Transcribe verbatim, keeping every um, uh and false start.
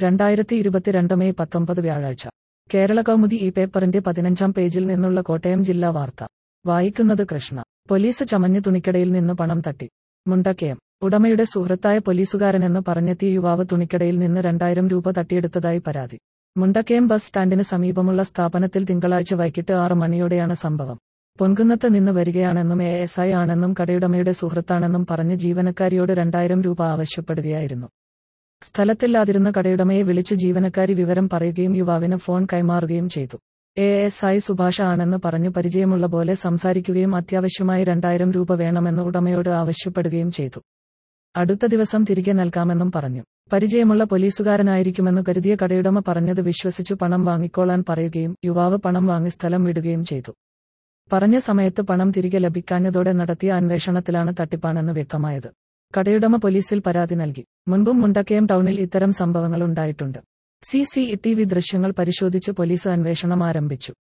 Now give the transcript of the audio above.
രണ്ടായിരത്തി ഇരുപത്തിരണ്ട് മെയ് പത്തൊമ്പത് വ്യാഴാഴ്ച കേരള കൗമുദി ഈ പേപ്പറിന്റെ പതിനഞ്ചാം പേജിൽ നിന്നുള്ള കോട്ടയം ജില്ലാ വാർത്ത വായിക്കുന്നത് കൃഷ്ണ. പോലീസ് ചമഞ്ഞ് തുണിക്കടയിൽ നിന്ന് പണം തട്ടി. മുണ്ടക്കയം. ഉടമയുടെ സുഹൃത്തായ പോലീസുകാരനെന്ന് പറഞ്ഞെത്തിയ യുവാവ് തുണിക്കടയിൽ നിന്ന് രണ്ടായിരം രൂപ തട്ടിയെടുത്തതായി പരാതി. മുണ്ടക്കയം ബസ് സ്റ്റാൻഡിന് സമീപമുള്ള സ്ഥാപനത്തിൽ തിങ്കളാഴ്ച വൈകിട്ട് ആറ് മണിയോടെയാണ് സംഭവം. പൊൻകുന്നത്ത് നിന്ന് വരികയാണെന്നും എ എസ് ഐ ആണെന്നും കടയുടമയുടെ സുഹൃത്താണെന്നും പറഞ്ഞ് ജീവനക്കാരിയോട് രണ്ടായിരം രൂപ ആവശ്യപ്പെടുകയായിരുന്നു. സ്ഥലത്തില്ലാതിരുന്ന കടയുടമയെ വിളിച്ച് ജീവനക്കാരി വിവരം പറയുകയും യുവാവിന് ഫോൺ കൈമാറുകയും ചെയ്തു. എ എസ് ഐ സുഭാഷ് ആണെന്ന് പറഞ്ഞു പരിചയമുള്ള പോലെ സംസാരിക്കുകയും അത്യാവശ്യമായി രണ്ടായിരം രൂപ വേണമെന്ന് ഉടമയോട് ആവശ്യപ്പെടുകയും ചെയ്തു. അടുത്ത ദിവസം തിരികെ നൽകാമെന്നും പറഞ്ഞു. പരിചയമുള്ള പോലീസുകാരനായിരിക്കുമെന്ന് കരുതിയ കടയുടമ പറഞ്ഞത് വിശ്വസിച്ചു പണം വാങ്ങിക്കോളാൻ പറയുകയും യുവാവ് പണം വാങ്ങി സ്ഥലം വിടുകയും ചെയ്തു. പറഞ്ഞ സമയത്ത് പണം തിരികെ ലഭിക്കാഞ്ഞതോടെ നടത്തിയ അന്വേഷണത്തിലാണ് തട്ടിപ്പാണെന്ന് വ്യക്തമായത്. കടയുടമ പോലീസിൽ പരാതി നൽകി. മുൻപും മുണ്ടക്കയം ടൗണിൽ ഇത്തരം സംഭവങ്ങൾ ഉണ്ടായിട്ടുണ്ട്. സി സി ടി വി ദൃശ്യങ്ങൾ പരിശോധിച്ച് പോലീസ് അന്വേഷണം ആരംഭിച്ചു.